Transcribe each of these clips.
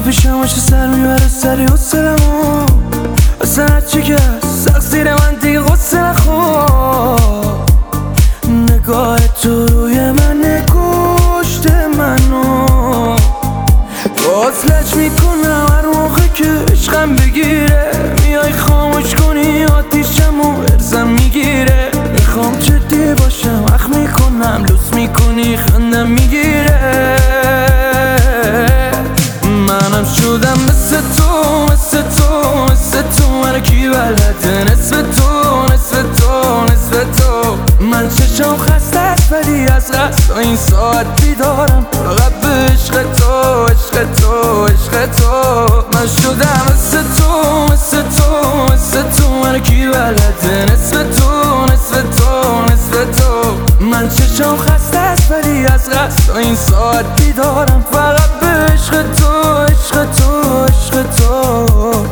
پیشم باشه سر میبره سری حسلمو اصلا هرچی که سخت زیر من دیگه غصه نخور نگاه تو روی من کشت منو باز لج میکنم هر موقع که عشقم بگیره میای خاموش کنی آتیشمو ارزم میگیره میخوام جدی باشم اخ میکنم لوس میکنی خندم میگیره منم شدم مثل تو مثل تو مثل تو من کی بلده نصف تو نصف تو نصف تو من چشم خسته است ولی از غصه این ساعت بیدارم فقط به عشق تو عشق تو عشق تو من شدم مثل تو مثل تو مثل تو من کی بلده نصف تو نصف تو نصف تو من چشم خسته است ولی از غصه این ساعت بیدارم فقط به عشق تو عشق تو عشق تو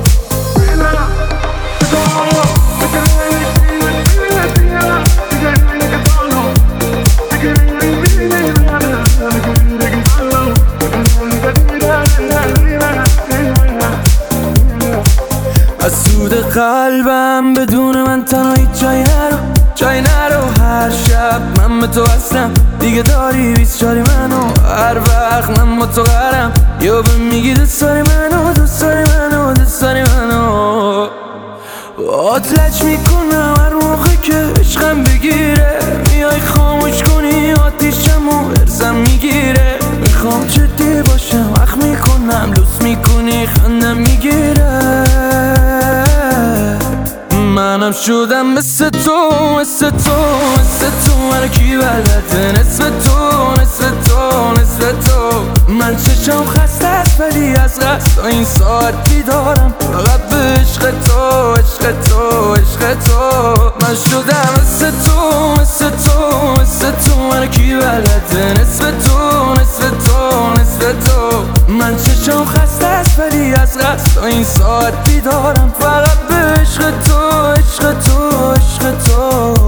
از سود قلبم بدون من تنهایی جای نرو هر شب من به تو هستم دیگه داری 24 منو هر وقت من با تو قرم یا به میگی دوست داری منو دوست داری منو دوست داری منو باهات لج میکنم هر موقع که عشقم بگیره میای خاموش کنی آتیشمو ارزم میگیره میخوام جدی باشم اخ میکنم لوس میکنی خندم میگیره منم شدم مثل تو مثل تو مثل تو من کی بلده نصف تو نصف تو نصف تو من چشم خسته است ولی از غصه این ساعت بیدارم فقط به عشق تو عشق تو عشق تو من شدم مثل تو مثل تو مثل تو من کی بلده نصف تو نصف تو نصف تو من چشم خسته است ولی از غصه این ساعت بیدارم فقط به عشق تو عشق تو عشق تو